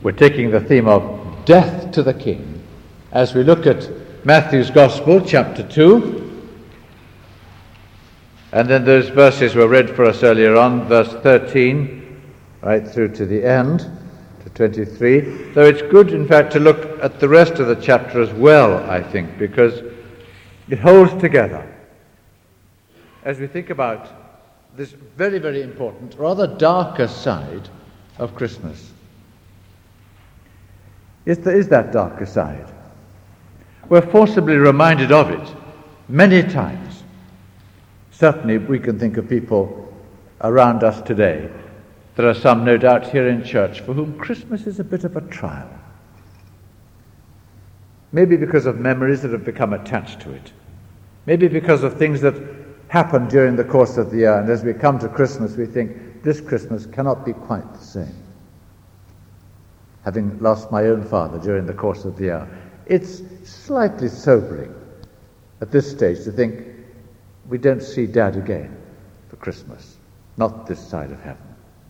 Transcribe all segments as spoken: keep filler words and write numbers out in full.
We're taking the theme of death to the King as we look at Matthew's Gospel, chapter two. And then those verses were read for us earlier on, verse thirteen, right through to the end, to twenty-three. Though it's good, in fact, to look at the rest of the chapter as well, I think, because it holds together as we think about this very, very important, rather darker side of Christmas. Yes, there is that darker side. We're forcibly reminded of it many times. Certainly we can think of people around us today. There are some, no doubt, here in church for whom Christmas is a bit of a trial. Maybe because of memories that have become attached to it. Maybe because of things that happen during the course of the year, and as we come to Christmas we think, this Christmas cannot be quite the same. Having lost my own father during the course of the year, it's slightly sobering at this stage to think we don't see Dad again for Christmas, not this side of heaven.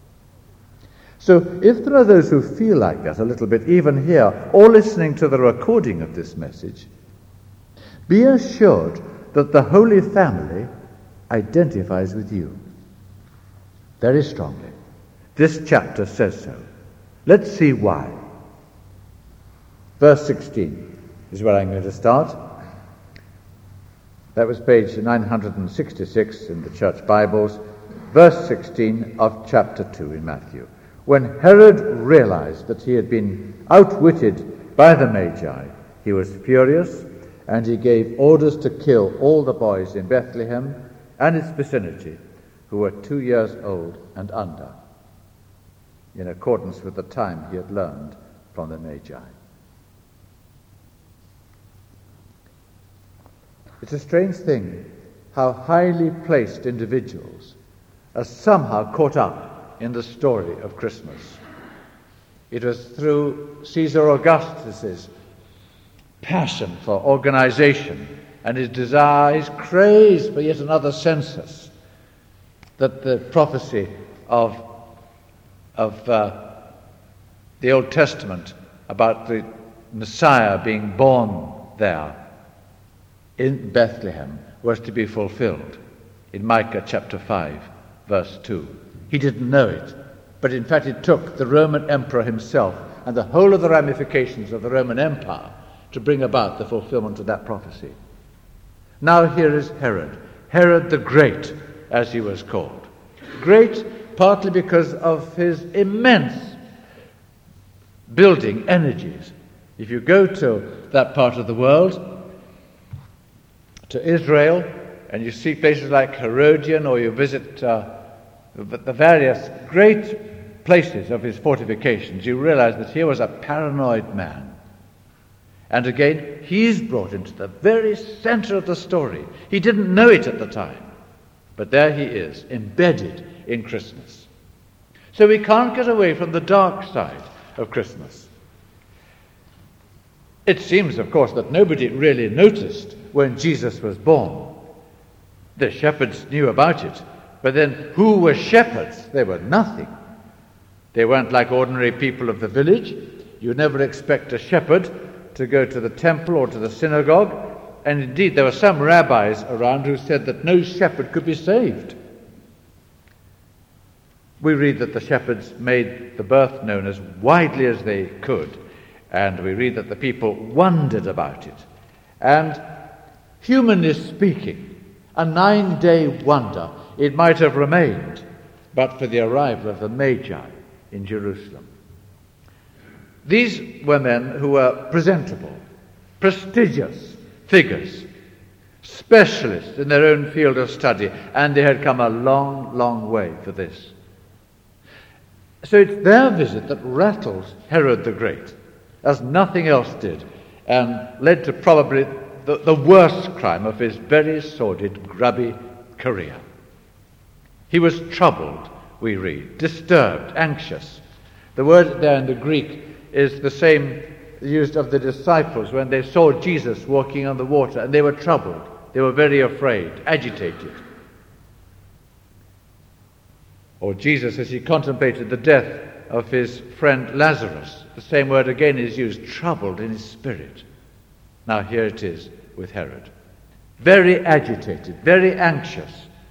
So if there are those who feel like that a little bit, even here, or listening to the recording of this message, be assured that the Holy Family identifies with you very strongly. This chapter says so. Let's see why. Verse sixteen is where I'm going to start. That was page nine hundred sixty-six in the church Bibles. Verse sixteen of chapter two in Matthew. When Herod realized that he had been outwitted by the Magi, he was furious, and he gave orders to kill all the boys in Bethlehem and its vicinity who were two years old and under, in accordance with the time he had learned from the Magi. It's a strange thing how highly placed individuals are somehow caught up in the story of Christmas. It was through Caesar Augustus's passion for organization and his desire, his craze for yet another census, that the prophecy of, of uh, the Old Testament about the Messiah being born there in Bethlehem was to be fulfilled in Micah chapter five, verse two. He didn't know it, but in fact it took the Roman emperor himself and the whole of the ramifications of the Roman Empire to bring about the fulfillment of that prophecy. Now here is Herod, Herod the Great, as he was called. Great partly because of his immense building energies. If you go to that part of the world, to Israel, and you see places like Herodion, or you visit uh, the various great places of his fortifications, you realize that here was a paranoid man. And again, he's brought into the very center of the story. He didn't know it at the time, but there he is, embedded in Christmas. So we can't get away from the dark side of Christmas. It seems, of course, that nobody really noticed when Jesus was born. The shepherds knew about it, but then who were shepherds? They were nothing. They weren't like ordinary people of the village. You never expect a shepherd to go to the temple or to the synagogue, and indeed there were some rabbis around who said that no shepherd could be saved. We read that the shepherds made the birth known as widely as they could, and we read that the people wondered about it. And humanly speaking, a nine-day wonder it might have remained, but for the arrival of the Magi in Jerusalem. These were men who were presentable, prestigious figures, specialists in their own field of study, and they had come a long, long way for this. So it's their visit that rattles Herod the Great, as nothing else did, and led to probably the, the worst crime of his very sordid, grubby career. He was troubled, we read, disturbed, anxious. The word there in the Greek is the same used of the disciples when they saw Jesus walking on the water, and they were troubled. They were very afraid, agitated. Or Jesus, as he contemplated the death of his friend Lazarus. The same word again is used, troubled in his spirit. Now here it is with Herod. Very agitated, very anxious.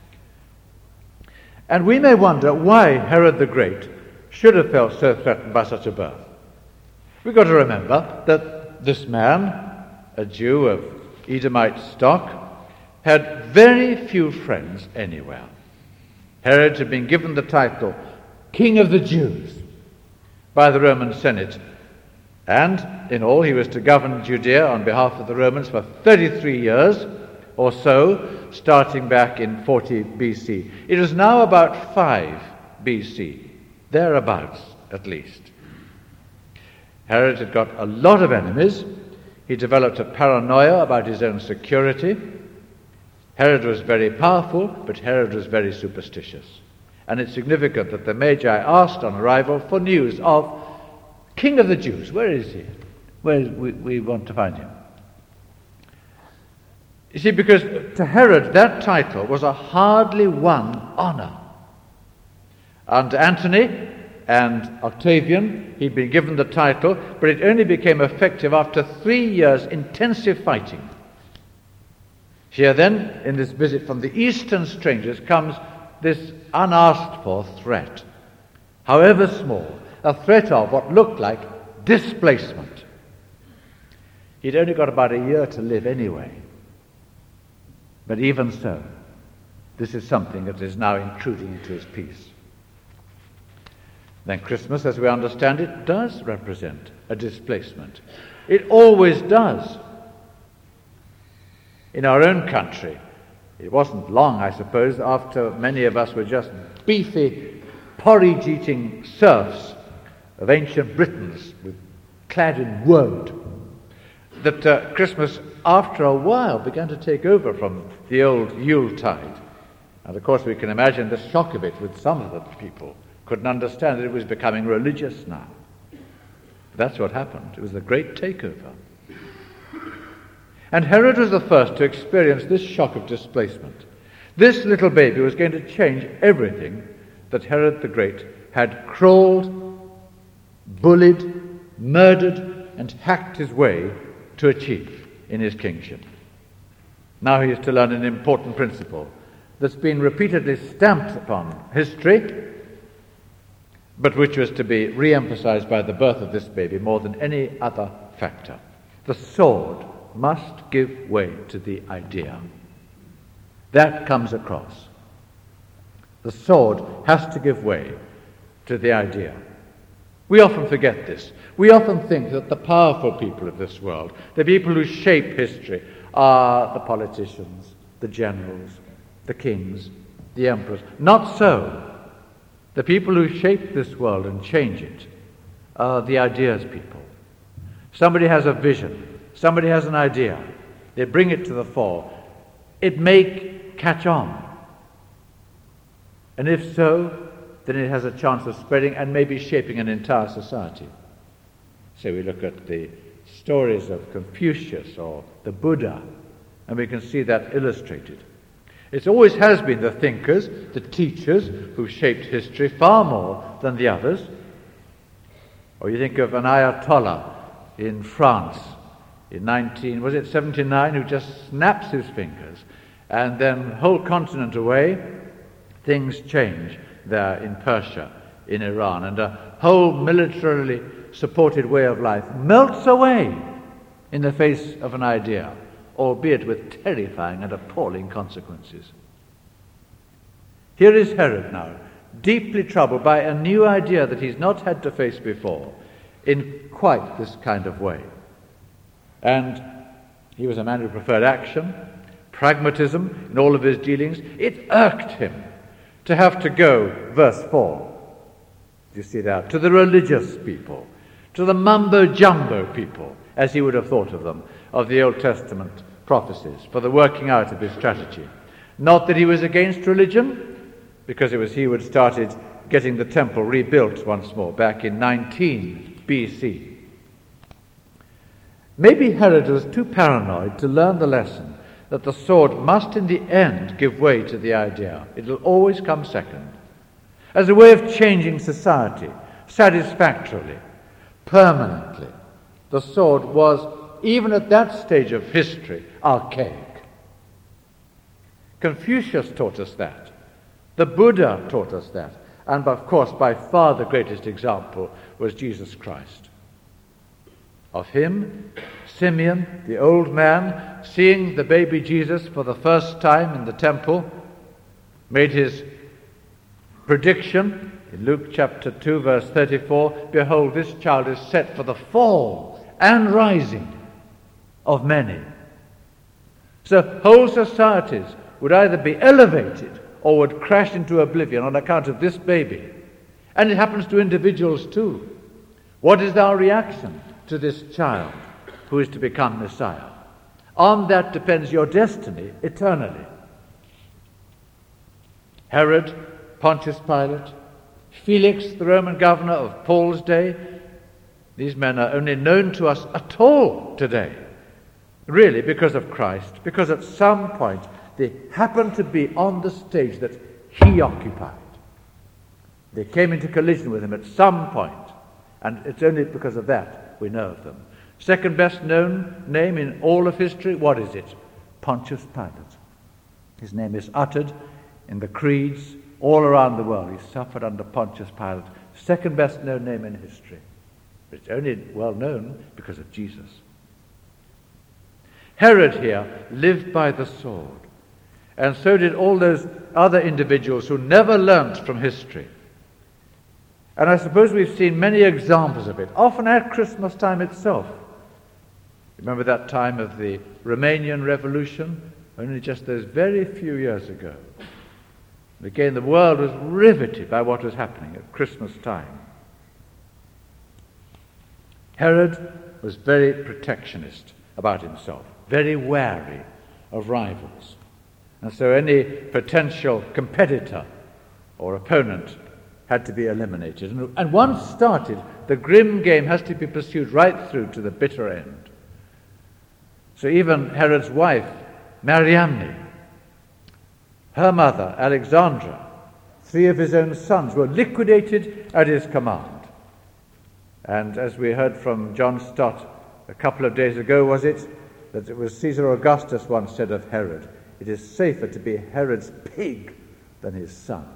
And we may wonder why Herod the Great should have felt so threatened by such a birth. We've got to remember that this man, a Jew of Edomite stock, had very few friends anywhere. Herod had been given the title King of the Jews by the Roman Senate, and in all he was to govern Judea on behalf of the Romans for thirty-three years or so, starting back in forty B C. It was now about five B C, thereabouts at least. Herod had got a lot of enemies. He developed a paranoia about his own security. Herod was very powerful, but Herod was very superstitious. And it's significant that the Magi asked on arrival for news of King of the Jews. Where is he? Where is, we, we want to find him. You see, because to Herod that title was a hardly won honor. Under Antony and Octavian, he'd been given the title, but it only became effective after three years' intensive fighting. Here then, in this visit from the eastern strangers, comes this unasked for threat, however small, a threat of what looked like displacement. He'd only got about a year to live anyway. But even so, this is something that is now intruding into his peace. Then Christmas, as we understand it, does represent a displacement. It always does. In our own country, it wasn't long, I suppose, after many of us were just beefy, porridge-eating serfs of ancient Britons, with, clad in woad, that uh, Christmas, after a while, began to take over from the old Yuletide. And of course we can imagine the shock of it with some of the people. Couldn't understand that it was becoming religious now. That's what happened. It was the great takeover. And Herod was the first to experience this shock of displacement. This little baby was going to change everything that Herod the Great had crawled, bullied, murdered, and hacked his way to achieve in his kingship. Now he is to learn an important principle that's been repeatedly stamped upon history, but which was to be re-emphasized by the birth of this baby more than any other factor. The sword must give way to the idea. That comes across. The sword has to give way to the idea. We often forget this. We often think that the powerful people of this world, the people who shape history, are the politicians, the generals, the kings, the emperors. Not so. The people who shape this world and change it are the ideas people. Somebody has a vision. Somebody has an idea. They bring it to the fore. It may catch on. And if so, then it has a chance of spreading and maybe shaping an entire society. So we look at the stories of Confucius or the Buddha, and we can see that illustrated. It always has been the thinkers, the teachers, who shaped history far more than the others. Or you think of an Ayatollah in France in nineteen, was it seventy-nine, who just snaps his fingers, and then whole continent away, things change there in Persia, in Iran, and a whole militarily supported way of life melts away in the face of an idea, albeit with terrifying and appalling consequences. Here is Herod now, deeply troubled by a new idea that he's not had to face before in quite this kind of way. And he was a man who preferred action, pragmatism in all of his dealings. It irked him to have to go, verse four, you see that, to the religious people, to the mumbo-jumbo people, as he would have thought of them, of the Old Testament prophecies, for the working out of his strategy. Not that he was against religion, because it was he who had started getting the temple rebuilt once more, back in nineteen B C. Maybe Herod was too paranoid to learn the lesson that the sword must in the end give way to the idea. It will always come second. As a way of changing society, satisfactorily, permanently. The sword was, even at that stage of history, archaic. Confucius taught us that. The Buddha taught us that. And of course, by far the greatest example was Jesus Christ. Of him, Simeon, the old man, seeing the baby Jesus for the first time in the temple, made his prediction in Luke chapter two, verse thirty-four, "Behold, this child is set for the fall and rising of many." So whole societies would either be elevated or would crash into oblivion on account of this baby. And it happens to individuals too. What is our reaction to this child who is to become Messiah? On that depends your destiny eternally. Herod, Pontius Pilate, Felix, the Roman governor of Paul's day, these men are only known to us at all today, really because of Christ, because at some point they happened to be on the stage that he occupied. They came into collision with him at some point, and it's only because of that we know of them. Second best known name in all of history, what is it? Pontius Pilate. His name is uttered in the creeds all around the world. He suffered under Pontius Pilate. Second best known name in history. But it's only well known because of Jesus. Herod here lived by the sword. And so did all those other individuals who never learnt from history. And I suppose we've seen many examples of it, often at Christmas time itself. Remember that time of the Romanian Revolution, only just those very few years ago. And again, the world was riveted by what was happening at Christmas time. Herod was very protectionist about himself, very wary of rivals. And so any potential competitor or opponent had to be eliminated. And, and once started, the grim game has to be pursued right through to the bitter end. So even Herod's wife, Mariamne, her mother, Alexandra, three of his own sons were liquidated at his command. And as we heard from John Stott a couple of days ago, was it, that it was Caesar Augustus once said of Herod, "It is safer to be Herod's pig than his son."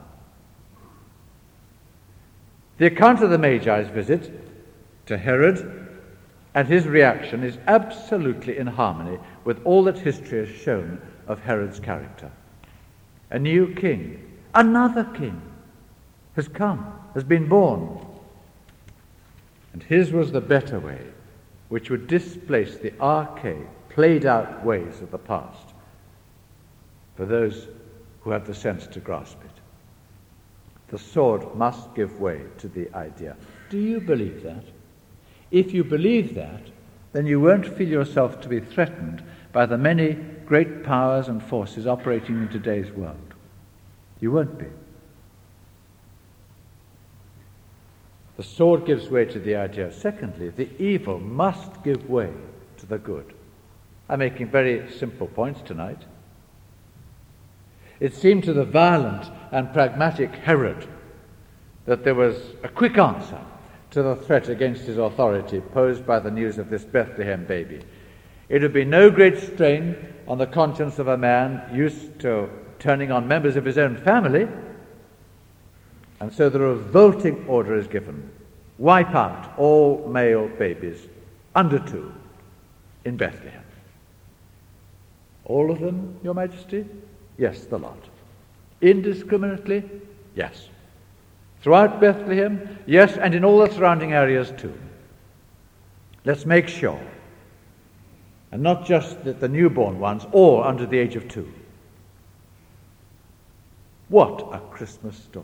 The account of the Magi's visit to Herod and his reaction is absolutely in harmony with all that history has shown of Herod's character. A new king, another king, has come, has been born. And his was the better way, which would displace the archaic, played-out ways of the past, for those who have the sense to grasp it. The sword must give way to the idea. Do you believe that? If you believe that, then you won't feel yourself to be threatened by the many great powers and forces operating in today's world. You won't be. The sword gives way to the idea. Secondly, the evil must give way to the good. I'm making very simple points tonight. It seemed to the violent and pragmatic Herod that there was a quick answer to the threat against his authority posed by the news of this Bethlehem baby. It would be no great strain on the conscience of a man used to turning on members of his own family, and so the revolting order is given: wipe out all male babies under two in Bethlehem. All of them, Your Majesty? Yes, the lot. Indiscriminately? Yes. Throughout Bethlehem? Yes, and in all the surrounding areas too. Let's make sure. And not just that the newborn ones, all under the age of two. What a Christmas story.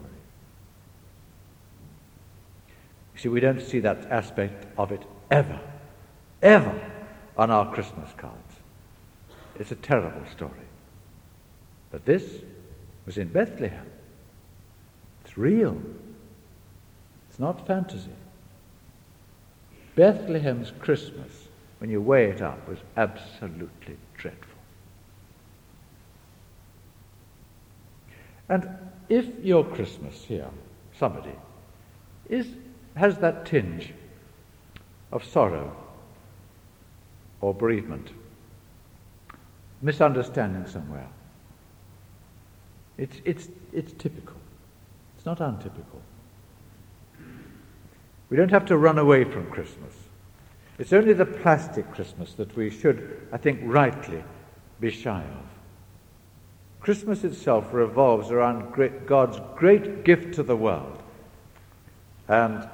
You see, we don't see that aspect of it ever, ever on our Christmas cards. It's a terrible story. But this was in Bethlehem. It's real. It's not fantasy. Bethlehem's Christmas, when you weigh it up, was absolutely dreadful. And if your Christmas here, somebody, is has that tinge of sorrow or bereavement, misunderstanding somewhere. It's, it's, it's typical. It's not untypical. We don't have to run away from Christmas. It's only the plastic Christmas that we should, I think, rightly be shy of. Christmas itself revolves around great, God's great gift to the world. And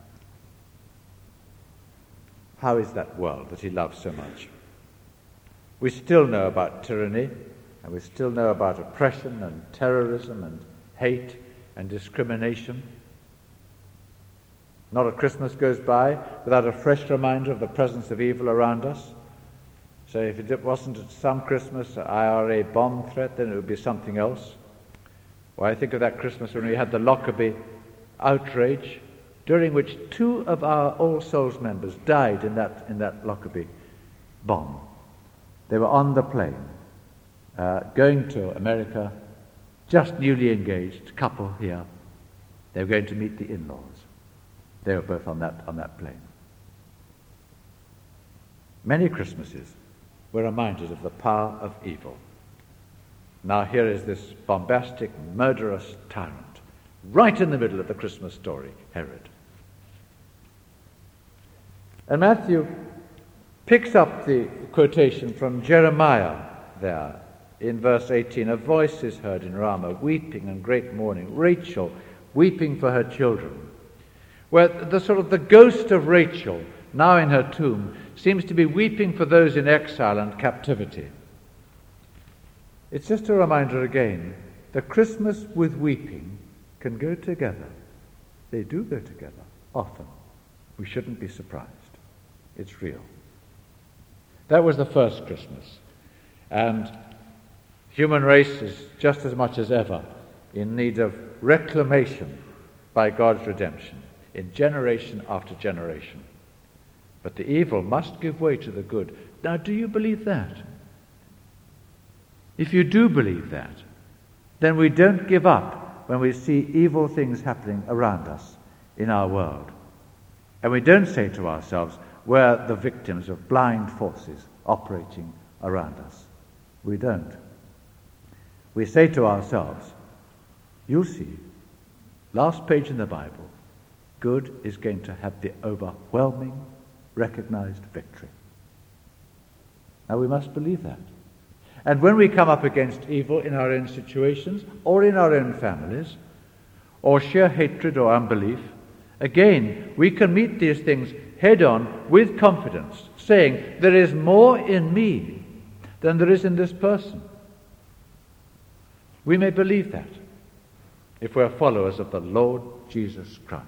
how is that world that he loves so much? We still know about tyranny, and we still know about oppression and terrorism and hate and discrimination. Not a Christmas goes by without a fresh reminder of the presence of evil around us. So if it wasn't some Christmas an I R A bomb threat, then it would be something else. Well, I think of that Christmas when we had the Lockerbie outrage, during which two of our All Souls members died in that in that Lockerbie bomb. They were on the plane, uh, going to America, just newly engaged, couple here. They were going to meet the in-laws. They were both on that on that plane. Many Christmases were reminded of the power of evil. Now here is this bombastic, murderous tyrant, right in the middle of the Christmas story, Herod. And Matthew picks up the quotation from Jeremiah there in verse eighteen. A voice is heard in Ramah, weeping and great mourning. Rachel weeping for her children. Where the sort of the ghost of Rachel, now in her tomb, seems to be weeping for those in exile and captivity. It's just a reminder again that Christmas with weeping can go together. They do go together, often. We shouldn't be surprised. It's real. That was the first Christmas. And human race is just as much as ever in need of reclamation by God's redemption, in generation after generation. But the evil must give way to the good. Now, do you believe that? If you do believe that, then we don't give up when we see evil things happening around us in our world. And we don't say to ourselves, we're the victims of blind forces operating around us. We don't. We say to ourselves, you'll see, last page in the Bible, good is going to have the overwhelming, recognized victory. Now we must believe that. And when we come up against evil in our own situations, or in our own families, or sheer hatred or unbelief, again, we can meet these things head on with confidence, saying, there is more in me than there is in this person. We may believe that if we're followers of the Lord Jesus Christ.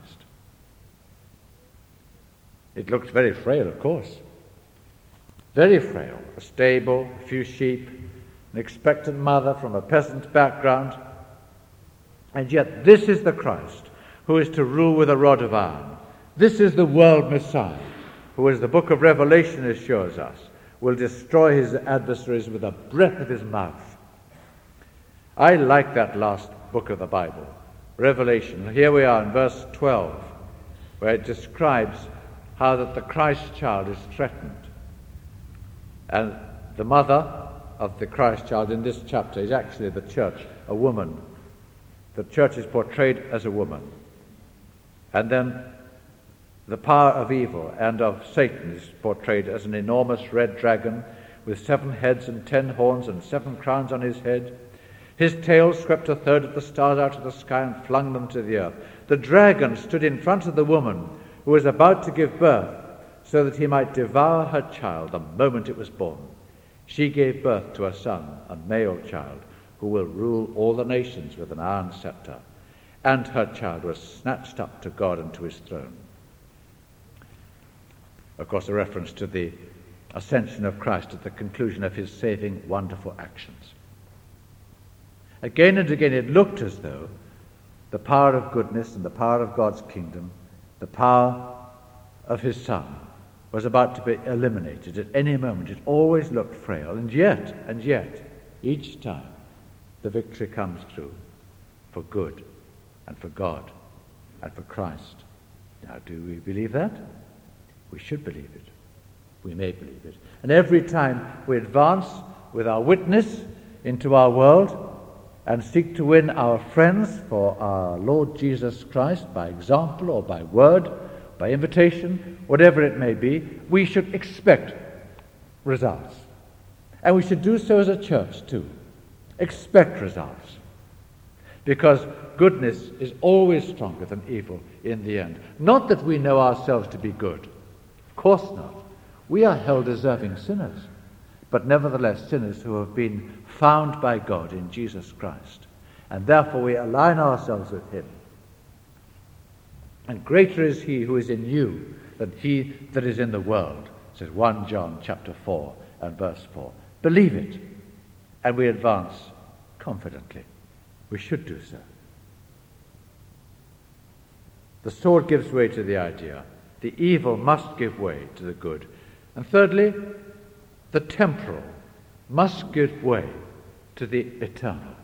It looks very frail, of course. Very frail. A stable, a few sheep, an expectant mother from a peasant background. And yet this is the Christ who is to rule with a rod of iron. This is the world Messiah, who, as the book of Revelation assures us, will destroy his adversaries with the breath of his mouth. I like that last book of the Bible, Revelation. Here we are in verse twelve, where it describes how that the Christ child is threatened. And the mother of the Christ child in this chapter is actually the church, a woman. The church is portrayed as a woman. And then the power of evil and of Satan is portrayed as an enormous red dragon with seven heads and ten horns and seven crowns on his head. His tail swept a third of the stars out of the sky and flung them to the earth. The dragon stood in front of the woman who was about to give birth, so that he might devour her child the moment it was born. She gave birth to a son, a male child, who will rule all the nations with an iron scepter. And her child was snatched up to God and to his throne. Of course, a reference to the ascension of Christ at the conclusion of his saving, wonderful actions. Again and again it looked as though the power of goodness and the power of God's kingdom, the power of his Son, was about to be eliminated at any moment. It always looked frail, and yet, and yet, each time the victory comes through for good and for God and for Christ. Now, do we believe that? We should believe it. We may believe it. And every time we advance with our witness into our world and seek to win our friends for our Lord Jesus Christ by example or by word, by invitation, whatever it may be, we should expect results. And we should do so as a church too. Expect results. Because goodness is always stronger than evil in the end. Not that we know ourselves to be good. Of course not. We are hell deserving sinners, but nevertheless sinners who have been found by God in Jesus Christ. And therefore we align ourselves with him. And greater is he who is in you than he that is in the world, says First John chapter four and verse four. Believe it, and we advance confidently. We should do so. The sword gives way to the idea. The evil must give way to the good. And thirdly, the temporal must give way to the eternal.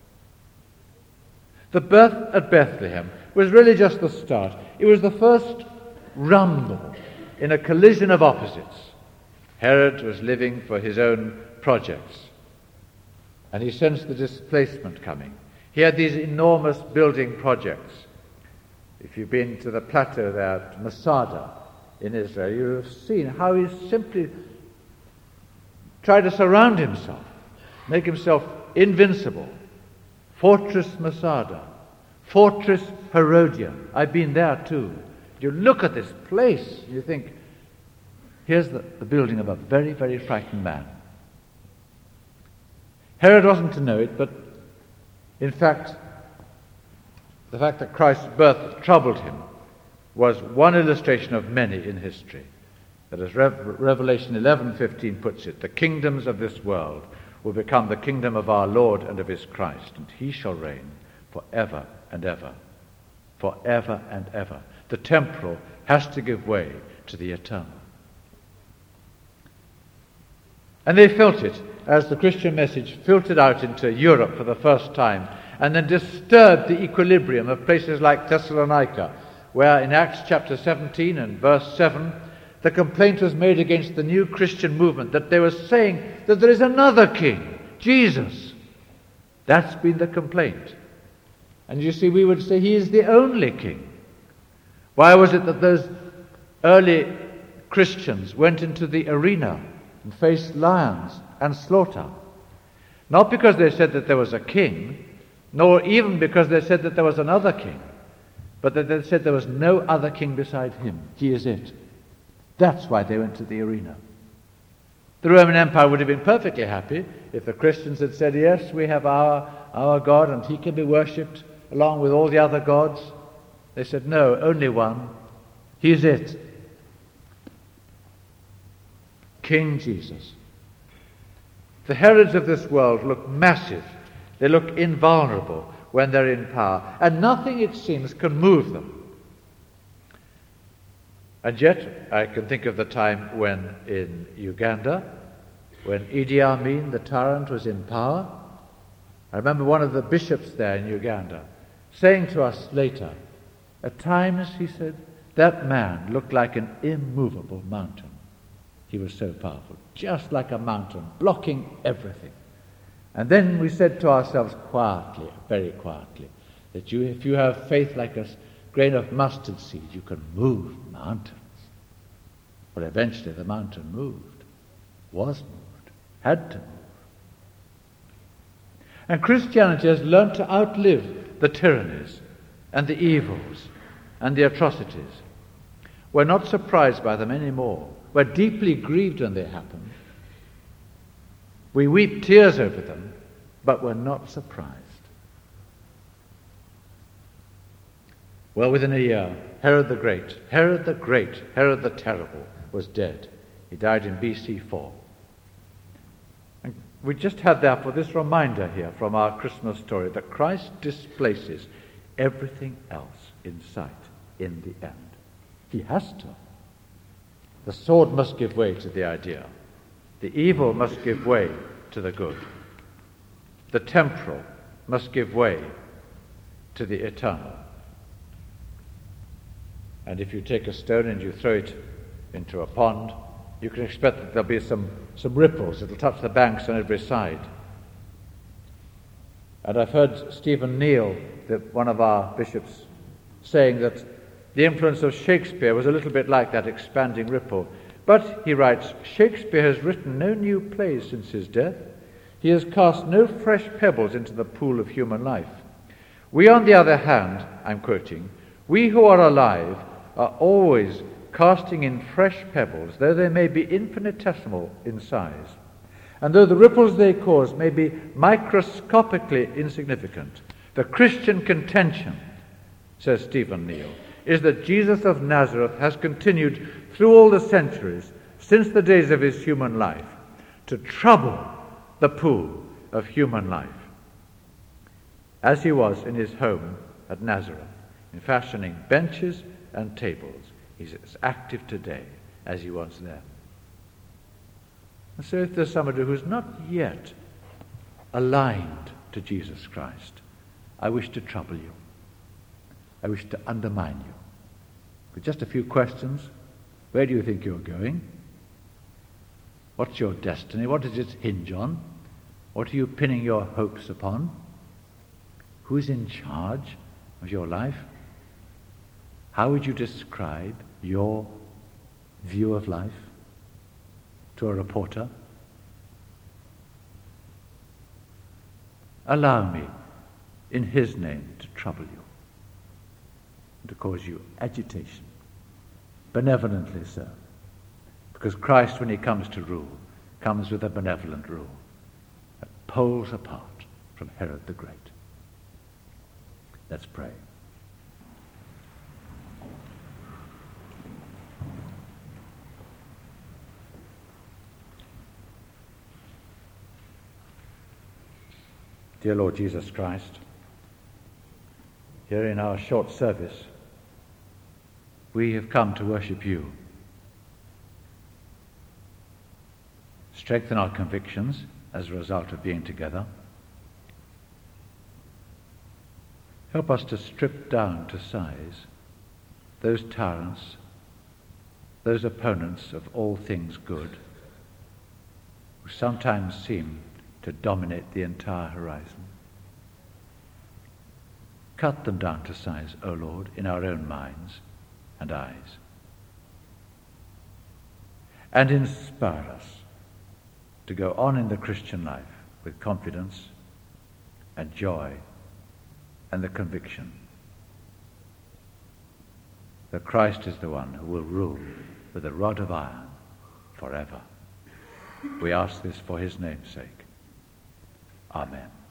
The birth at Bethlehem was really just the start. It was the first rumble in a collision of opposites. Herod was living for his own projects, and he sensed the displacement coming. He had these enormous building projects. If you've been to the plateau there at Masada in Israel, you have seen how he simply tried to surround himself, make himself invincible. Fortress Masada, Fortress Herodian. I've been there too. You look at this place, you think, here's the, the building of a very, very frightened man. Herod wasn't to know it, but in fact, the fact that Christ's birth troubled him was one illustration of many in history. That as Rev- Revelation eleven fifteen puts it, the kingdoms of this world will become the kingdom of our Lord and of his Christ, and he shall reign forever and ever. Forever and ever. The temporal has to give way to the eternal. And they felt it as the Christian message filtered out into Europe for the first time, and then disturbed the equilibrium of places like Thessalonica, where in Acts chapter seventeen and verse seven, the complaint was made against the new Christian movement that they were saying that there is another king, Jesus. That's been the complaint. And you see, we would say he is the only king. Why was it that those early Christians went into the arena and faced lions and slaughter? Not because they said that there was a king, nor even because they said that there was another king, but that they said there was no other king beside him. He is it. That's why they went to the arena. The Roman Empire would have been perfectly happy if the Christians had said, yes, we have our, our God and he can be worshipped along with all the other gods. They said, no, only one. He is it. King Jesus. The Herods of this world look massive. They look invulnerable when they're in power. And nothing, it seems, can move them. And yet, I can think of the time when in Uganda, when Idi Amin, the tyrant, was in power. I remember one of the bishops there in Uganda saying to us later, at times, he said, that man looked like an immovable mountain. He was so powerful, just like a mountain, blocking everything. And then we said to ourselves quietly, very quietly, that you, if you have faith like a grain of mustard seed, you can move mountains. Well, eventually the mountain moved, was moved, had to move. And Christianity has learned to outlive the tyrannies and the evils and the atrocities. We're not surprised by them anymore. We're deeply grieved when they happen. We weep tears over them, but we're not surprised. Well, within a year, Herod the Great, Herod the Great, Herod the Terrible was dead. He died in B C four. And we just had, therefore, this reminder here from our Christmas story that Christ displaces everything else in sight in the end. He has to. The sword must give way to the idea. The evil must give way to the good. The temporal must give way to the eternal. And if you take a stone and you throw it into a pond, you can expect that there'll be some, some ripples. It'll touch the banks on every side. And I've heard Stephen Neal, the, one of our bishops, saying that the influence of Shakespeare was a little bit like that expanding ripple. But, he writes, Shakespeare has written no new plays since his death. He has cast no fresh pebbles into the pool of human life. We, on the other hand, I'm quoting, we who are alive are always casting in fresh pebbles, though they may be infinitesimal in size, and though the ripples they cause may be microscopically insignificant. The Christian contention, says Stephen Neal, is that Jesus of Nazareth has continued through all the centuries, since the days of his human life, to trouble the pool of human life, as he was in his home at Nazareth, in fashioning benches and tables. He's as active today as he was then. And so if there's somebody who's not yet aligned to Jesus Christ, I wish to trouble you. I wish to undermine you. With just a few questions. Where do you think you're going? What's your destiny? What does it hinge on? What are you pinning your hopes upon? Who's in charge of your life? How would you describe your view of life to a reporter? Allow me, in his name, to trouble you, to cause you agitation, benevolently so, because Christ, when he comes to rule, comes with a benevolent rule that poles apart from Herod the Great. Let's pray. Dear Lord Jesus Christ, here in our short service, we have come to worship you. Strengthen our convictions as a result of being together. Help us to strip down to size those tyrants, those opponents of all things good, who sometimes seem to dominate the entire horizon. Cut them down to size, O Lord, in our own minds and eyes. And inspire us to go on in the Christian life with confidence and joy and the conviction that Christ is the one who will rule with a rod of iron forever. We ask this for his name's sake. Amen.